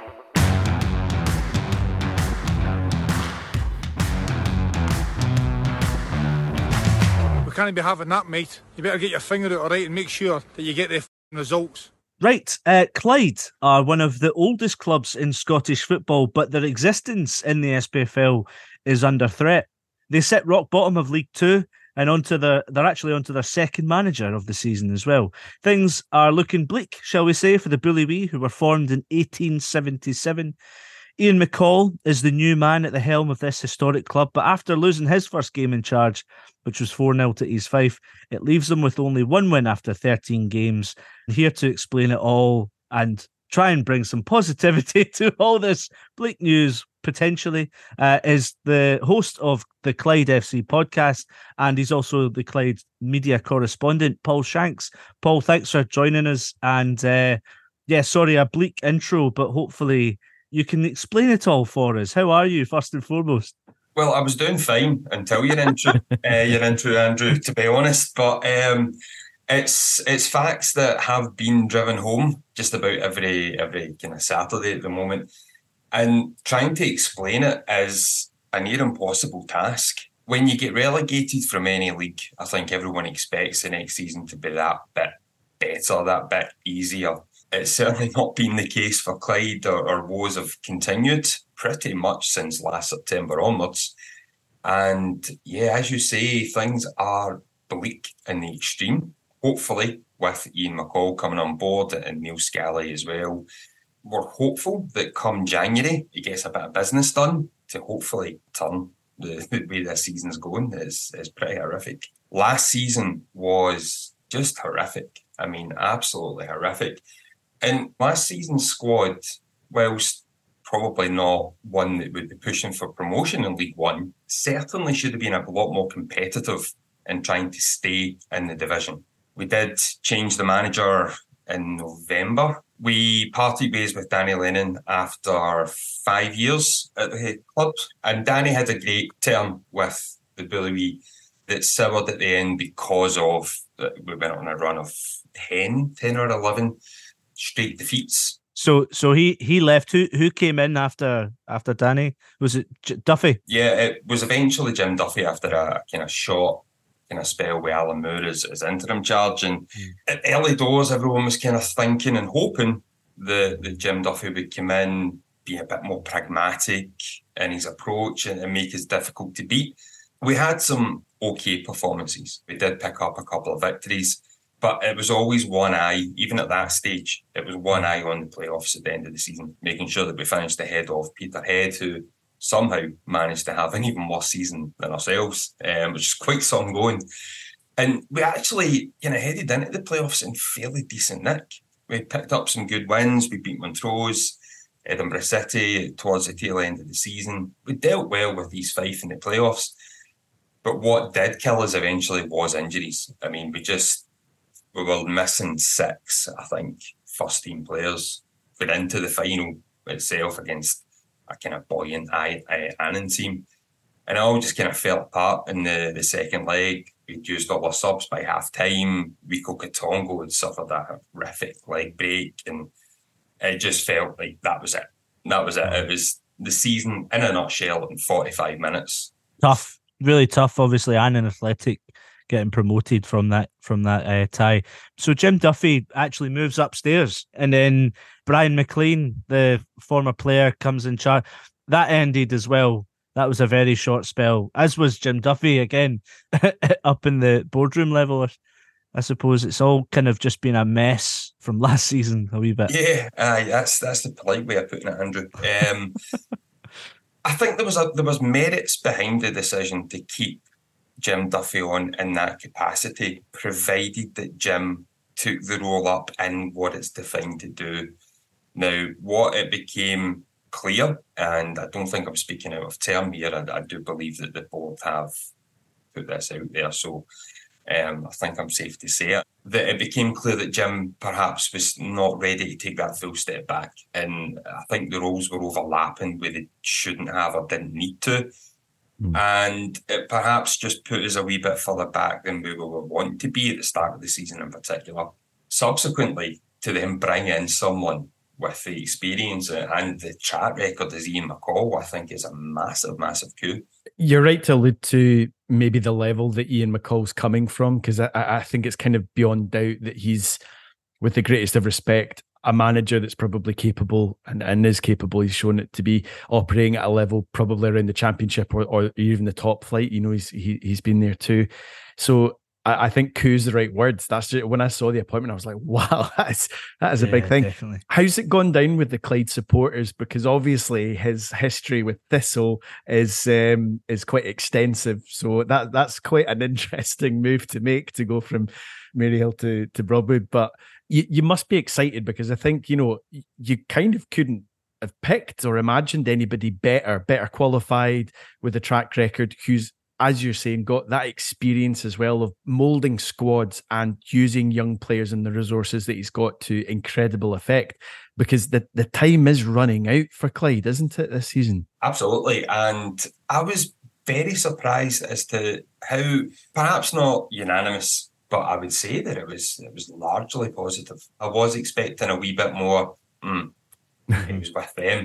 We can't be having that, mate. You better get your finger out all right and make sure that you get the results. Right, uh, Clyde are one of the oldest clubs in Scottish football, but their existence in the S P F L is under threat. They sit rock bottom of League Two and onto the, they're actually onto their second manager of the season as well. Things are looking bleak, shall we say, for the Bully Wee, who were formed in eighteen seventy-seven. Ian McCall is the new man at the helm of this historic club, but after losing his first game in charge, which was four nil to East Fife, it leaves them with only one win after thirteen games. Here to explain it all and try and bring some positivity to all this bleak news, potentially, uh, is the host of the Clyde F C podcast, and he's also the Clyde media correspondent, Paul Shanks. Paul, thanks for joining us. And uh, yeah, sorry, a bleak intro, but hopefully you can explain it all for us. How are you, first and foremost? Well, I was doing fine until your intro, uh, your intro, Andrew, to be honest. But um, it's it's facts that have been driven home just about every every kind of Saturday at the moment. And trying to explain it is a near impossible task. When you get relegated from any league, I think everyone expects the next season to be that bit better, that bit easier. It's certainly not been the case for Clyde. Our woes have continued pretty much since last September onwards. And yeah, as you say, things are bleak in the extreme. Hopefully, with Ian McCall coming on board and Neil Scally as well, we're hopeful that come January, he gets a bit of business done to hopefully turn the, the way this season's going. Is is pretty horrific. Last season was just horrific. I mean, absolutely horrific. And last season's squad, whilst probably not one that would be pushing for promotion in League One, certainly should have been a lot more competitive in trying to stay in the division. We did change the manager in November. We parted ways with Danny Lennon after five years at the club. And Danny had a great term with the Bully that soured at the end because of, we went on a run of ten, ten or eleven straight defeats. So so he he left. Who who came in after after Danny? Was it J- Duffy? Yeah, it was eventually Jim Duffy after a kind of short kind of spell with Alan Moore as, as interim charge. And mm. at early doors, everyone was kind of thinking and hoping that, that Jim Duffy would come in, be a bit more pragmatic in his approach and, and make it difficult to beat. We had some okay performances. We did pick up a couple of victories, but it was always one eye, even at that stage, it was one eye on the playoffs at the end of the season, making sure that we finished ahead of Peterhead, who somehow managed to have an even worse season than ourselves, um, which is quite some going. And we actually kind of headed into the playoffs in fairly decent nick. We picked up some good wins. We beat Montrose, Edinburgh City towards the tail end of the season. We dealt well with East Fife in the playoffs. But what did kill us eventually was injuries. I mean, we just, we were missing six, I think, first team players. Got into the final itself against a kind of buoyant Annan team. And it all just kind of fell apart in the, the second leg. We'd used all our subs by half time. Rico Katongo had suffered a horrific leg break. And it just felt like that was it. That was it. It was the season in a nutshell in forty-five minutes. Tough, really tough. Obviously, Annan Athletic getting promoted from that from that uh, tie. So Jim Duffy actually moves upstairs, and then Brian McLean, the former player, comes in charge. That ended as well. That was a very short spell, as was Jim Duffy again, up in the boardroom level. I suppose it's all kind of just been a mess from last season a wee bit. Yeah, aye, that's that's the polite way of putting it, Andrew. Um, I think there was a, there was merits behind the decision to keep Jim Duffy on in that capacity, provided that Jim took the role up in what it's defined to do. Now, what it became clear, and I don't think I'm speaking out of term here, I, I do believe that the board have put this out there, so um, I think I'm safe to say it, that it became clear that Jim perhaps was not ready to take that full step back. And I think the roles were overlapping where they shouldn't have or didn't need to. Mm. And it perhaps just put us a wee bit further back than we were wanting to be at the start of the season in particular. Subsequently, to then bring in someone with the experience and the track record as Ian McCall, I think is a massive, massive coup. You're right to allude to maybe the level that Ian McCall's coming from, because I, I think it's kind of beyond doubt that he's, with the greatest of respect, a manager that's probably capable and, and is capable. He's shown it to be operating at a level probably around the championship or, or even the top flight. You know, he's he, he's been there too. So I, I think coup's the right words. That's just, when I saw the appointment, I was like, wow, that's that is a yeah, big thing. Definitely. How's it gone down with the Clyde supporters? Because obviously his history with Thistle is um, is quite extensive. So that that's quite an interesting move to make, to go from Maryhill to to Broadwood. But you, you must be excited, because I think, you know, you kind of couldn't have picked or imagined anybody better, better qualified with a track record, who's, as you're saying, got that experience as well of moulding squads and using young players and the resources that he's got to incredible effect. Because the, the time is running out for Clyde, isn't it, this season? Absolutely. And I was very surprised as to how, perhaps not unanimous, but I would say that it was it was largely positive. I was expecting a wee bit more, mm, he was with them.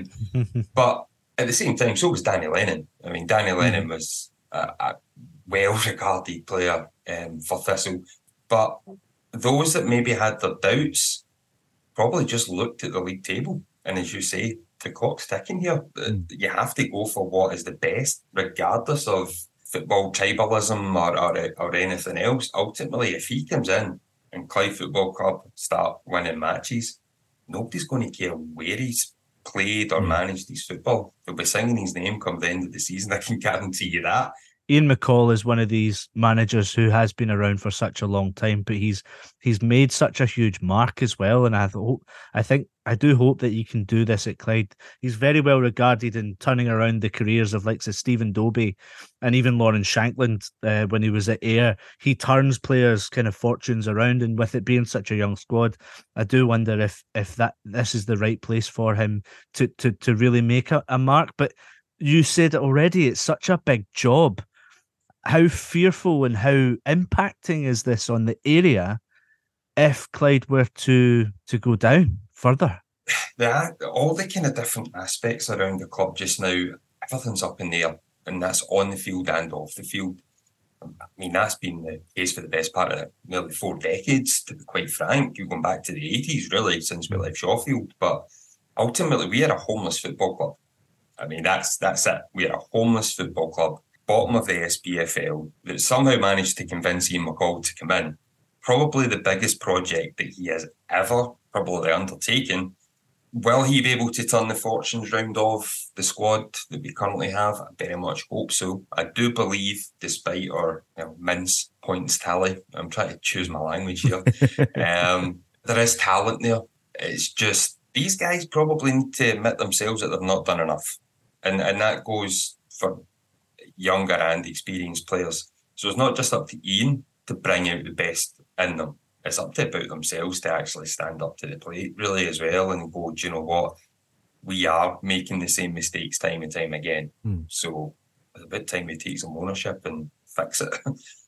But at the same time, so was Danny Lennon. I mean, Danny Lennon was a, a well-regarded player um, for Thistle. But those that maybe had their doubts probably just looked at the league table. And as you say, the clock's ticking here. Mm. You have to go for what is the best, regardless of football tribalism or, or or anything else. Ultimately, if he comes in and Clyde Football Club start winning matches, nobody's going to care where he's played or managed his football. They'll be singing his name come the end of the season. I can guarantee you that. Ian McCall is one of these managers who has been around for such a long time, but he's he's made such a huge mark as well. And I hope, I think, I do hope that he can do this at Clyde. He's very well regarded in turning around the careers of like say Stephen Dobie and even Lawrence Shankland uh, when he was at Ayr. He turns players' kind of fortunes around, and with it being such a young squad, I do wonder if if that this is the right place for him to to to really make a, a mark. But you said it already; it's such a big job. How fearful and how impacting is this on the area if Clyde were to to go down further? The, all the kind of different aspects around the club just now, everything's up in the air, and that's on the field and off the field. I mean, that's been the case for the best part of nearly four decades, to be quite frank. You're going back to the eighties, really, since we left Shawfield. But ultimately, we are a homeless football club. I mean, that's that's it. We are a homeless football club, bottom of the S P F L, that somehow managed to convince Ian McCall to come in. Probably the biggest project that he has ever probably undertaken. Will he be able to turn the fortunes round of the squad that we currently have? I very much hope so. I do believe, despite our you know, mince points tally, I'm trying to choose my language here, um, there is talent there. It's just, these guys probably need to admit themselves that they've not done enough. And, and that goes for younger and experienced players. So it's not just up to Ian to bring out the best in them. It's up to about themselves to actually stand up to the plate, really, as well, and go, do you know what? We are making the same mistakes time and time again. Mm. So it's about time we take some ownership and fix it.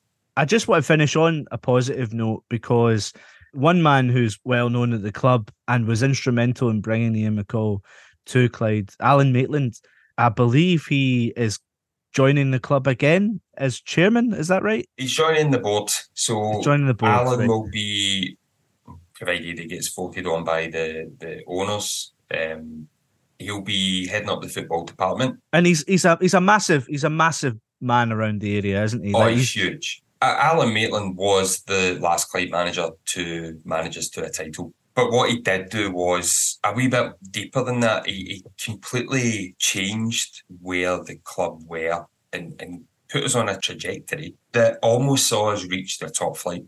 I just want to finish on a positive note, because one man who's well known at the club and was instrumental in bringing Ian McCall to Clyde, Alan Maitland, I believe he is joining the club again as chairman. Is that right? He's joining the board. So He's joining the board, Alan right. will be, provided it gets voted on by the, the owners, um, he'll be heading up the football department. And he's he's a he's a massive he's a massive man around the area, isn't he? Oh, like, he's, he's huge. Uh, Alan Maitland was the last Clyde manager to manage us to a title. But what he did do was a wee bit deeper than that. He, he completely changed where the club were and, and put us on a trajectory that almost saw us reach the top flight.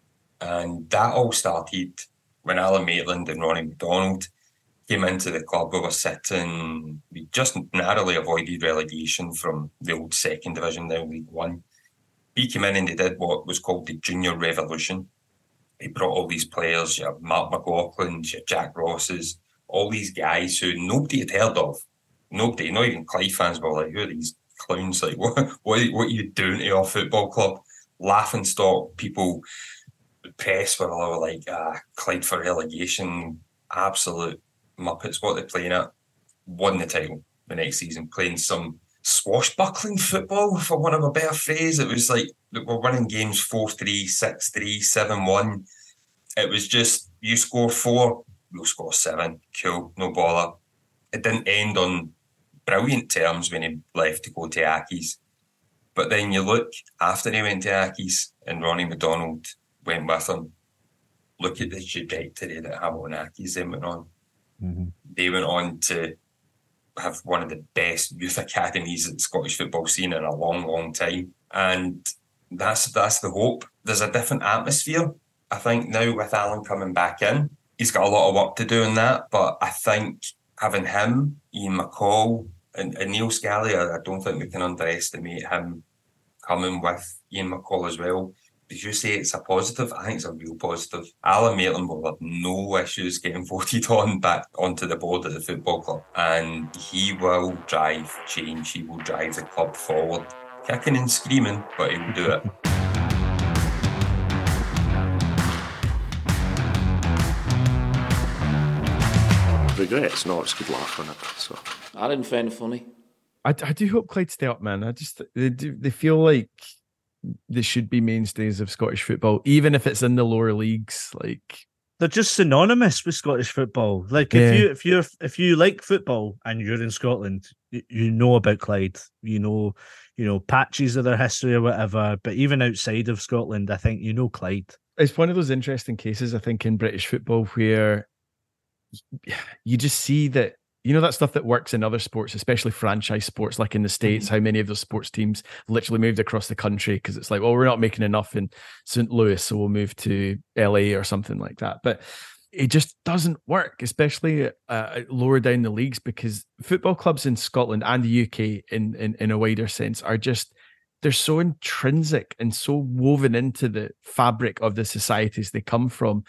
And that all started when Alan Maitland and Ronnie McDonald came into the club. We were sitting, we just narrowly avoided relegation from the old second division, now League One. He came in and they did what was called the Junior Revolution. He brought all these players, your Mark McLaughlin's, your Jack Ross's, all these guys who nobody had heard of. Nobody, not even Clyde fans were like, who are these clowns? Like, what, what, what are you doing to our football club? Laughing stock, people, the press were all like, ah, Clyde for relegation, absolute muppets, what they're playing at. Won the title the next season, playing some swashbuckling football, for want of a better phrase. It was like, we're winning games four three, six three, seven one. It was just, you score four, we'll score seven. Cool, no bother. It didn't end on brilliant terms when he left to go to Accies. But then you look, after he went to Accies and Ronnie McDonald went with him, look at the trajectory that Hamilton Accies then went on. Mm-hmm. They went on to have one of the best youth academies that the Scottish football seen in a long, long time. And that's that's the hope. There's a different atmosphere, I think, now with Alan coming back in. He's got a lot of work to do in that, but I think having him, Ian McCall, and, and Neil Scally, I, I don't think we can underestimate him coming with Ian McCall as well. Did you say it's a positive? I think it's a real positive. Alan Maitland will have no issues getting voted on back onto the board of the football club. And he will drive change. He will drive the club forward. Kicking and screaming, but he will do it. Regrets? No, it's good laugh on it. So I didn't find it funny. I, I do hope Clyde stay up, man. I just they do they feel like they should be mainstays of Scottish football, even if it's in the lower leagues. Like, they're just synonymous with Scottish football. Like, Yeah. if you if you're if you like football and you're in Scotland, you, you know about Clyde. You know, you know patches of their history or whatever. But even outside of Scotland, I think you know Clyde. it's one of those interesting cases, I think, in British football where you just see that, you know, that stuff that works in other sports, especially franchise sports, like in the States, mm-hmm. how many of those sports teams literally moved across the country because it's like, well, we're not making enough in Saint Louis, so we'll move to L A or something like that. But it just doesn't work, especially uh, lower down the leagues, because football clubs in Scotland and the U K in, in, in a wider sense are just, they're so intrinsic and so woven into the fabric of the societies they come from.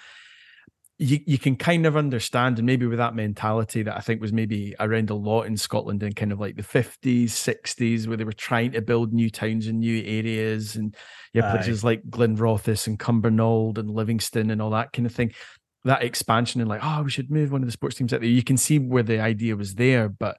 You you can kind of understand, and maybe with that mentality that I think was maybe around a lot in Scotland in kind of like the fifties, sixties, where they were trying to build new towns and new areas, and yeah, places like Glenrothes and Cumbernauld and Livingston and all that kind of thing. That expansion and like, oh, we should move one of the sports teams out there. You can see where the idea was there, but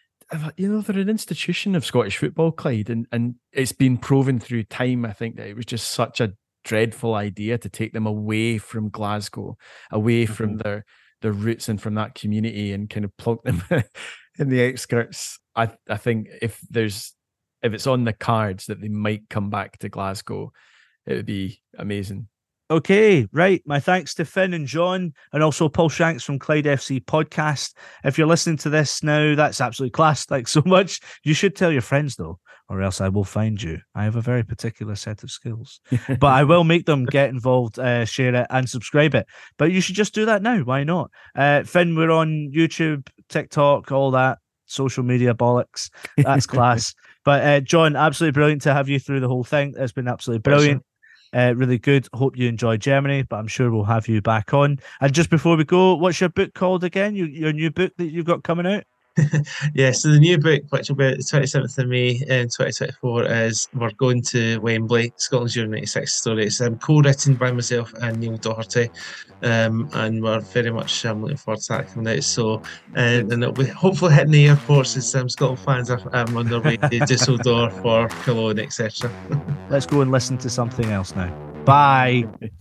you know, they're an institution of Scottish football, Clyde, and and it's been proven through time, I think, that it was just such a dreadful idea to take them away from Glasgow, away mm-hmm. from their their roots and from that community, and kind of plonk them in the outskirts. I I think if there's if it's on the cards that they might come back to Glasgow, it would be amazing. Okay, right. My thanks to Finn and John, and also Paul Shanks from Clyde F C Podcast. If you're listening to this now, that's absolutely class. Thanks so much. You should tell your friends, though, or else I will find you. I have a very particular set of skills, but I will make them get involved, uh, share it, and subscribe it. But you should just do that now. Why not? Uh, Finn, we're on YouTube, TikTok, all that social media bollocks. That's class. But uh, John, absolutely brilliant to have you through the whole thing. It's been absolutely brilliant. Awesome. Uh, really good. Hope you enjoy Germany, but I'm sure we'll have you back on. And just before we go, what's your book called again? Your, your new book that you've got coming out? Yeah, so the new book, which will be out the twenty-seventh of May in twenty twenty-four, is We're Going to Wembley, Scotland's Euro ninety-six story. It's um, co-written by myself and Neil Doherty, um, and we're very much um, looking forward to that coming out. So, uh, and it'll be hopefully hitting the airports as um, Scotland fans are um, on their way to Dusseldorf or Cologne, et cetera. Let's go and listen to something else now. Bye.